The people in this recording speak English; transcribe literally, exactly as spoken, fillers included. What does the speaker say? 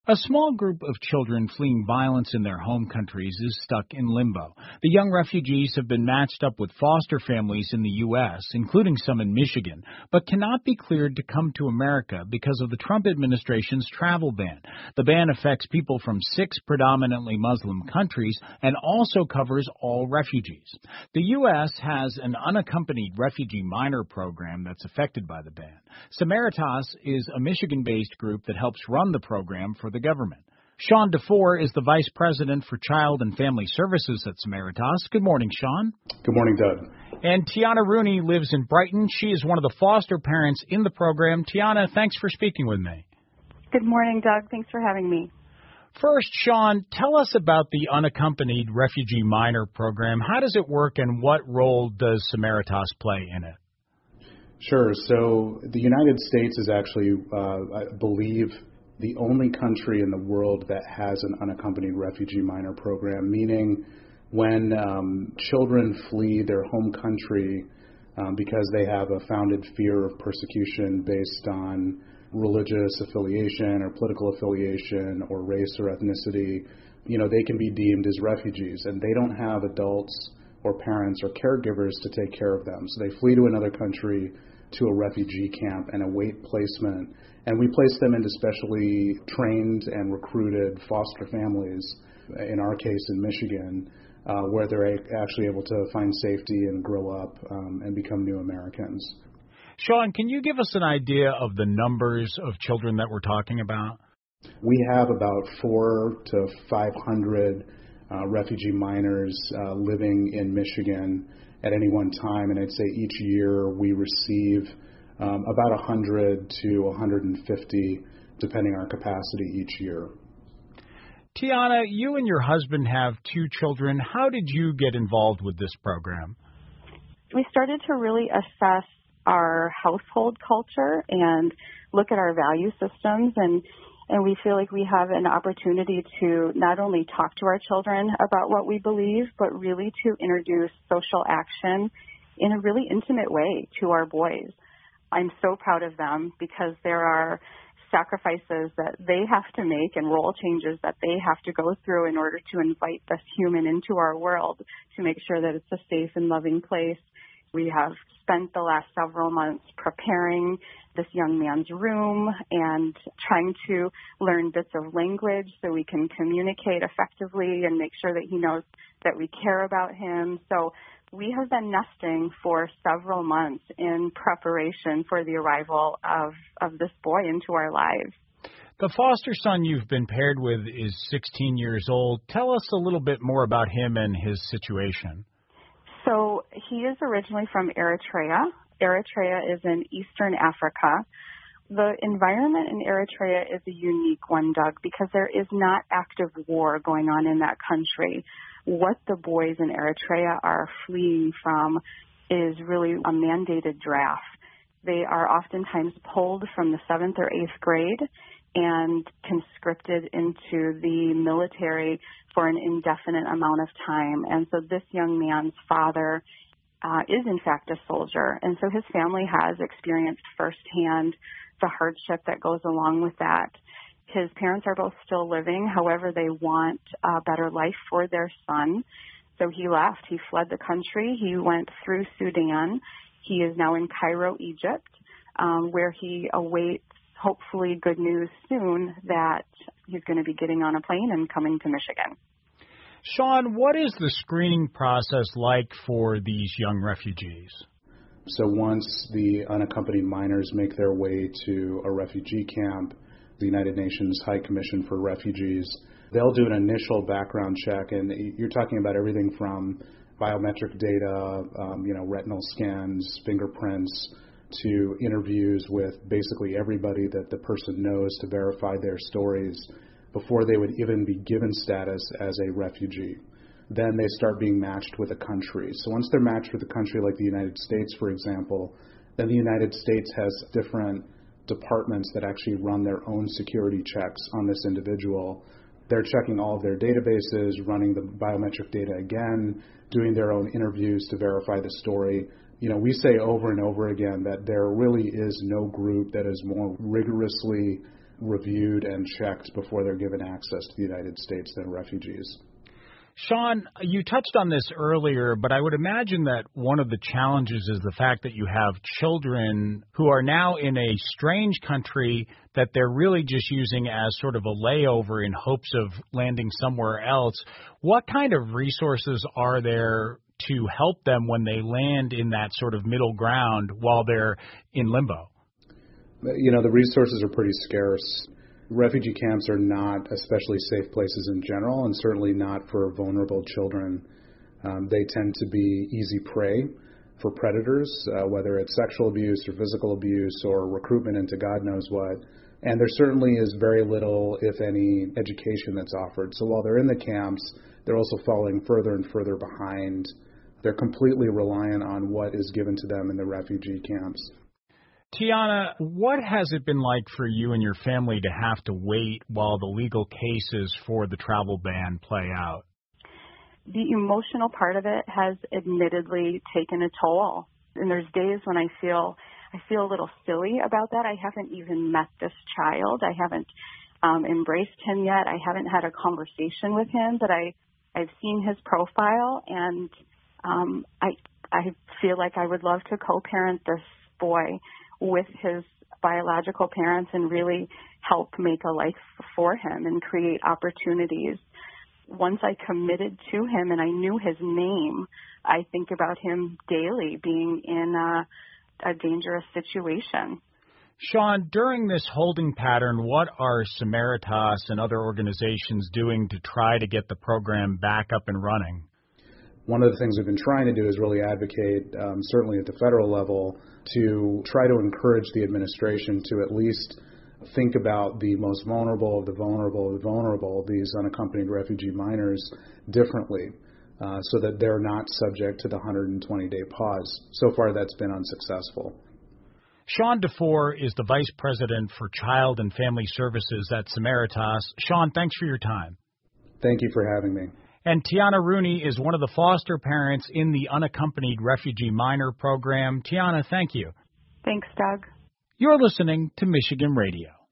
A small group of children fleeing violence in their home countries is stuck in limbo. The young refugees have been matched up with foster families in the U S, including some in Michigan, but cannot be cleared to come to America because of the Trump administration's travel ban. The ban affects people from six predominantly Muslim countries and also covers all refugees. The U S has an unaccompanied refugee minor program that's affected by the ban. Samaritas is a Michigan-based group that helps run the program for the government. Sean DeFore is the Vice President for Child and Family Services at Samaritas. Good morning, Sean. Good morning, Doug. And Tiana Rooney lives in Brighton. She is one of the foster parents in the program. Tiana, thanks for speaking with me. Good morning, Doug. Thanks for having me. First, Sean, tell us about the unaccompanied refugee minor program. How does it work and what role does Samaritas play in it? Sure. So the United States is actually, uh, I believe, the only country in the world that has an unaccompanied refugee minor program, meaning when um, children flee their home country um, because they have a founded fear of persecution based on religious affiliation or political affiliation or race or ethnicity, you know, they can be deemed as refugees, and they don't have adults or parents or caregivers to take care of them. So they flee to another country, to a refugee camp, and await placement. And we place them into specially trained and recruited foster families, in our case in Michigan, uh, where they're actually able to find safety and grow up um, and become new Americans. Sean, can you give us an idea of the numbers of children that we're talking about? We have about four to five hundred uh, refugee minors uh, living in Michigan at any one time, and I'd say each year we receive um, about one hundred to one hundred fifty, depending on our capacity each year. Tiana, you and your husband have two children. How did you get involved with this program? We started to really assess our household culture and look at our value systems, and and we feel like we have an opportunity to not only talk to our children about what we believe, but really to introduce social action in a really intimate way to our boys. I'm so proud of them because there are sacrifices that they have to make and role changes that they have to go through in order to invite this human into our world to make sure that it's a safe and loving place. We have spent the last several months preparing this young man's room and trying to learn bits of language so we can communicate effectively and make sure that he knows that we care about him. So we have been nesting for several months in preparation for the arrival of, of this boy into our lives. The foster son you've been paired with is sixteen years old. Tell us a little bit more about him and his situation. So he is originally from Eritrea. Eritrea is in Eastern Africa. The environment in Eritrea is a unique one, Doug, because there is not active war going on in that country. What the boys in Eritrea are fleeing from is really a mandated draft. They are oftentimes pulled from the seventh or eighth grade and conscripted into the military for an indefinite amount of time. And so this young man's father uh, is, in fact, a soldier. And so his family has experienced firsthand the hardship that goes along with that. His parents are both still living. However, they want a better life for their son. So he left. He fled the country. He went through Sudan. He is now in Cairo, Egypt, um, where he awaits hopefully good news soon that he's going to be getting on a plane and coming to Michigan. Sean, what is the screening process like for these young refugees? So once the unaccompanied minors make their way to a refugee camp, the United Nations High Commission for Refugees, they'll do an initial background check, and you're talking about everything from biometric data, um, you know, retinal scans, fingerprints, to interviews with basically everybody that the person knows to verify their stories before they would even be given status as a refugee. Then they start being matched with a country. So once they're matched with a country like the United States, for example, then the United States has different departments that actually run their own security checks on this individual. They're checking all of their databases, running the biometric data again, doing their own interviews to verify the story. You know, we say over and over again that there really is no group that is more rigorously reviewed and checked before they're given access to the United States than refugees. Sean, you touched on this earlier, but I would imagine that one of the challenges is the fact that you have children who are now in a strange country that they're really just using as sort of a layover in hopes of landing somewhere else. What kind of resources are there to help them when they land in that sort of middle ground while they're in limbo? You know, the resources are pretty scarce. Refugee camps are not especially safe places in general, and certainly not for vulnerable children. Um, they tend to be easy prey for predators, uh, whether it's sexual abuse or physical abuse or recruitment into God knows what. And there certainly is very little, if any, education that's offered. So while they're in the camps, they're also falling further and further behind. They're completely reliant on what is given to them in the refugee camps. Tiana, what has it been like for you and your family to have to wait while the legal cases for the travel ban play out? The emotional part of it has admittedly taken a toll. And there's days when I feel I feel a little silly about that. I haven't even met this child. I haven't um, embraced him yet. I haven't had a conversation with him, but I, I've seen his profile, and um, I I feel like I would love to co-parent this boy with his biological parents and really help make a life for him and create opportunities. Once I committed to him and I knew his name, I think about him daily being in a, a dangerous situation. Sean, during this holding pattern, what are Samaritas and other organizations doing to try to get the program back up and running? One of the things we've been trying to do is really advocate, um, certainly at the federal level, to try to encourage the administration to at least think about the most vulnerable of the vulnerable of the vulnerable, these unaccompanied refugee minors, differently, uh, so that they're not subject to the one hundred twenty day pause. So far, that's been unsuccessful. Sean DeFore is the Vice President for Child and Family Services at Samaritas. Sean, thanks for your time. Thank you for having me. And Tiana Rooney is one of the foster parents in the Unaccompanied Refugee Minor program. Tiana, thank you. Thanks, Doug. You're listening to Michigan Radio.